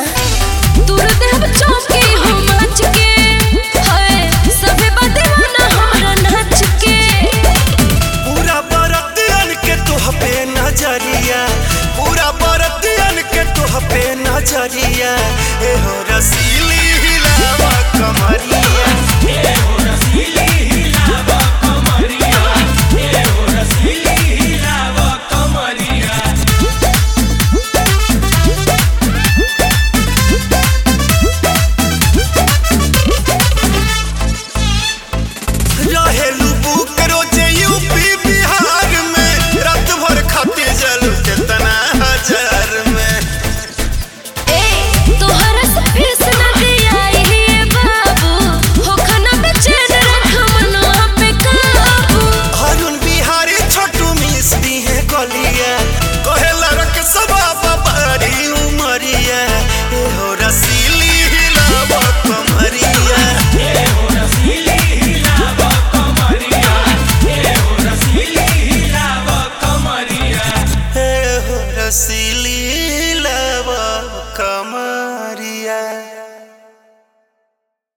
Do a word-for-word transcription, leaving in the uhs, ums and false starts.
दूर देव चौकी हम नाच के हाय सभे बदीवाना हमरा नाच के पूरा बरतियन के तोह पे नजरिया पूरा बरतियन के तोह पे नजरिया ए हो रसीली हिलावा कमरिया ए हो रसीली